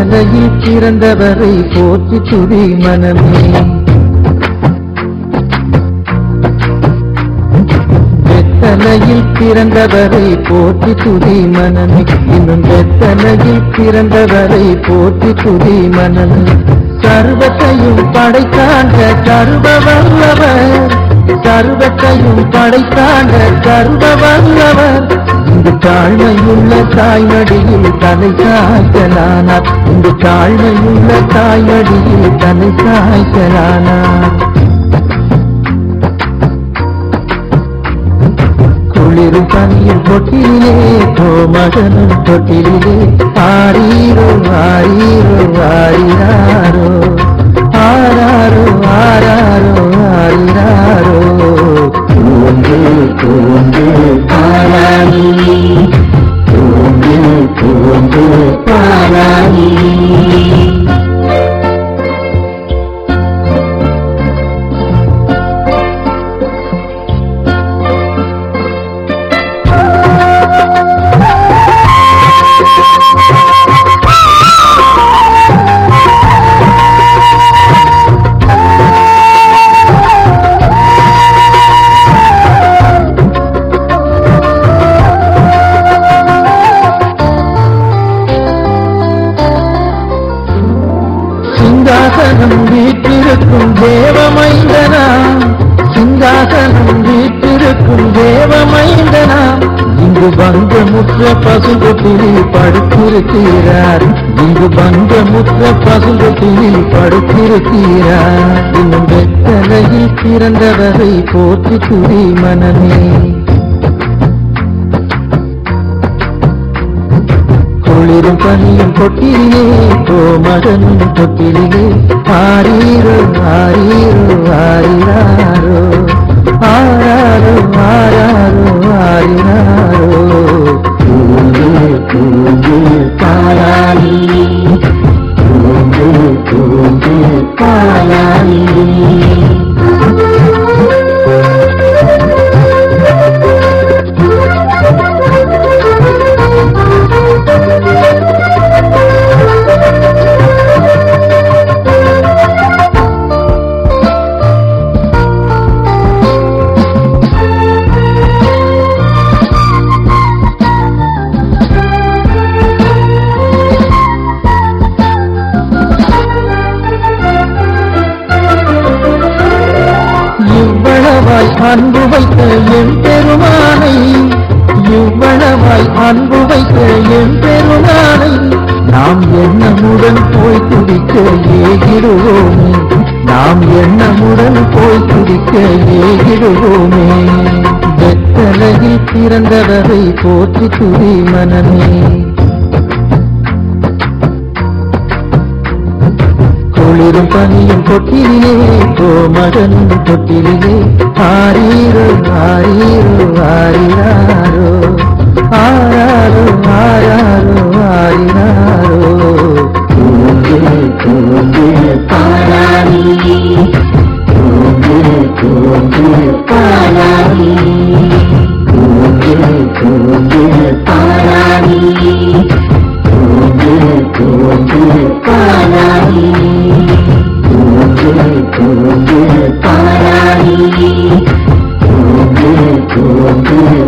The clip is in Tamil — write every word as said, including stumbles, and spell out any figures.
வெத்தலையில் பிறந்தவரை போற்றி துதி மனமே. வெத்தலையில் பிறந்தவரை போற்றி துதி மனமே. இன்னும் வெத்தலையில் பிறந்தவரை போற்றி துதி மனமே. சர்வத்தையும் படைத்தாண்ட சர்வ வல்லவர், சர்வத்தையும் படைத்தாண்ட சர்வ வல்லவர். இந்த தாழ்மையுள்ள தாய்மடியில் தலை சாய்க்கலானார். இந்த தாழ்மையுள்ள தாய்மடியில் தலை சாய்க்கலானார். குளிரும் பனியும் தொட்டிலே கோமகனும் தொட்டிலே ஆரீரோ ஆரீரோ ஆரிராரோ ஆராரோ ஆராரோ ஆரிராரோ. தூங்கு தூங்கு பாராணி, தூங்கு தூங்கு பாராணி. சிங்காசனம் வீட்டிருக்கும் தேவமைந்தனா, சிங்காசனம் வீட்டிருக்கும் தேவமைந்தனா. இங்கு பங்கமுற்ற பசுங்கொட்டிலில் படுத்திருக்கிறார், இங்கு பங்கமுற்ற பசுங்கொட்டிலில் படுத்திருக்கிறார். இன்னும் வெத்தலையில் பிறந்தவரை போற்றி துதி மனமே. குளிரும் பனியும் தொட்டிலே கோமகனும் தொட்டிலே ஆரீரோ ஆரீரோ ஆரிராரோ ஆராரோ ஆராரோ ஆரிராரோ. தூங்கு தூங்கு பாராணி, தூங்கு தூங்கு பாராணி. இவ்வளவாய் அன்பு வைத்த என் பெருமானை, இவ்வளவாய் அன்பு வைத்த என் பெருமானை நாம் எண்ணமுடன் போய் துடிக்க ஏகிடுவோமே, நாம் எண்ணமுடன் போய் துடிக்க ஏகிடுவோமே. வெத்தலையில் பிறந்தவரை போற்றி துதி மனமே. குளிரும் பனியும் தொட்டிலே கோமகனும் தொட்டிலே ஆரீரோ ஆரீரோ ஆரிராரோ ஆராரோ ஆராரோ ஆரிராரோ. தூங்கு தூங்கு பாராணி, தூங்கு தூங்கு பாராணி, தூங்கு தூங்கு பாராணி, தூங்கு தூங்கு பாராணி, தூங்கு தூங்கு பாராணி, தூங்கு தூங்கு